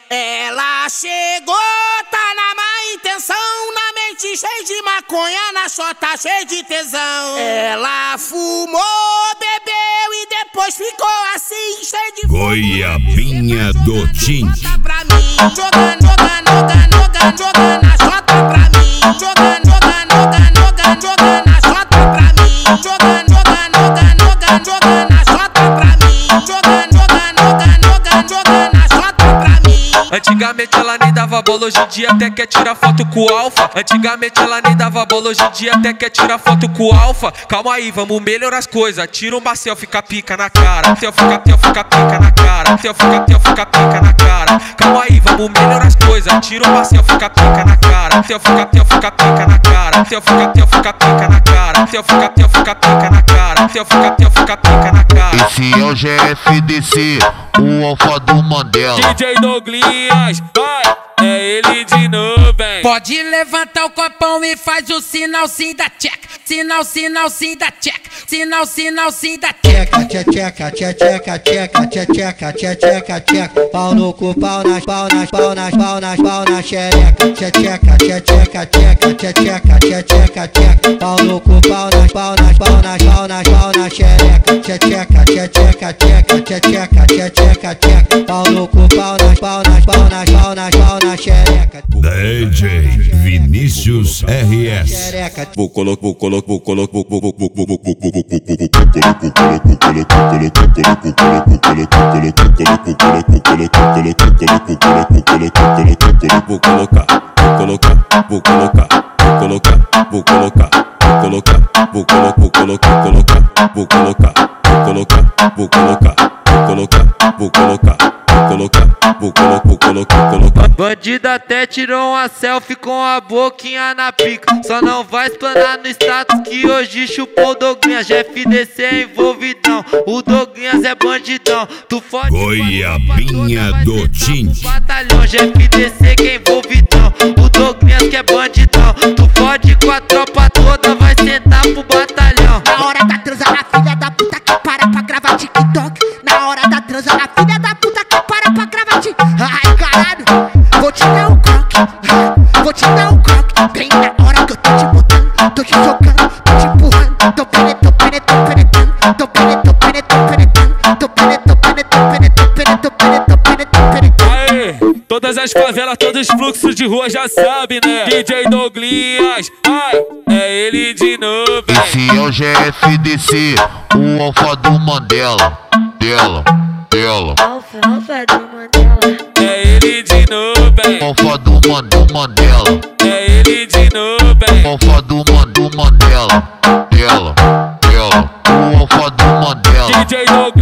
Ela chegou, tá na má intenção, na mente cheia de maconha, na chota cheia de tesão. Ela fumou, bebeu e depois ficou assim, cheia de Goiabinha do Tim. Pra mim, jogando na chota pra mim, jogando na chota pra mim, jogando na chota pra mim, jogando na chota pra mim. Antigamente ela nem dava bola, hoje em dia até quer tirar foto com o alfa. Antigamente ela nem dava bola, hoje em dia até quer tirar foto com o alfa. Calma aí, vamos melhorar as coisas. Tira uma selfie, fica pica na cara. Selfie, fica pica na cara. Selfie, fica pica na cara. Calma aí, vamos melhorar as coisas. Tira uma selfie, fica pica na cara. Selfie, fica pica na cara. Selfie, fica pica na cara. Selfie, fica pica na cara. Selfie, fica pica na cara. Esse é o GFDC, o alfa do Mandela. DJ Douglas, vai, é ele de novo, hein? Pode levantar o copão e faz o sinal sim da check. Sinal sim da check. Sinal sim da check. Tcheca. Pau no cu, pau nas xereca. Tcheca. Pau no cu, pau nas xereca. Tcheca. Pau no cu, pau nas xereca. DJ Vinícius RS. Vou colocar. Bandida até tirou uma selfie com a boquinha na pica. Só não vai explanar no status que hoje chupou o Douglas. GFDC é envolvidão, o Douglas é bandidão. Tu fode Goiabinha do Tim. batalhão, GFDC que é envolvidão, o Douglas que é bandidão. Tu fode com a tropa toda, vai sentar pro batalhão. Na hora da transa, a filha da puta que para pra gravar TikTok. Na hora da transa, a filha da puta que para pra gravar TikTok. Ai, caralho, vou te dar um croque, bem na hora que eu tô te botando, tô te jogando, tô te empurrando, tô penetrando. Aê, todas as favelas, todos os fluxos de rua já sabe, né? DJ Douglas, ai, é ele de novo, hein? Esse é o GFDC, o alfa do Mandela. Dela. Alfa do Mandela. É ele de novo, hein? Alfa do Mandela. É ele de novo, hein? Alfa do Mandela. Dela. O alfa do Mandela. DJ Douglas.